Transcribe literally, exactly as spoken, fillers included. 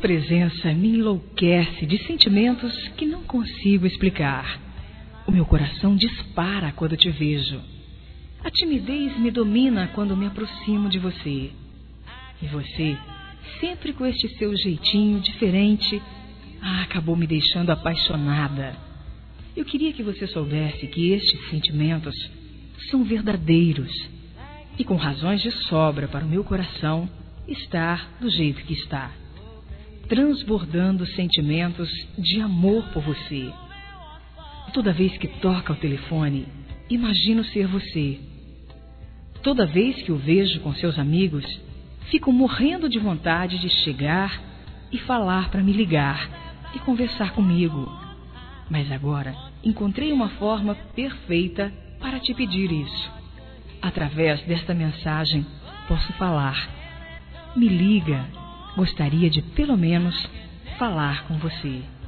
presença me enlouquece de sentimentos que não consigo explicar. O meu coração dispara quando te vejo. A timidez me domina quando me aproximo de você. E você, sempre com este seu jeitinho diferente, ah, acabou me deixando apaixonada. Eu queria que você soubesse que estes sentimentos são verdadeiros e com razões de sobra para o meu coração estar do jeito que está, transbordando sentimentos de amor por você. Toda vez que toca o telefone, imagino ser você. Toda vez que o vejo com seus amigos, fico morrendo de vontade de chegar e falar para me ligar e conversar comigo. Mas agora encontrei uma forma perfeita para te pedir isso. Através desta mensagem, posso falar. Me liga, gostaria de pelo menos falar com você.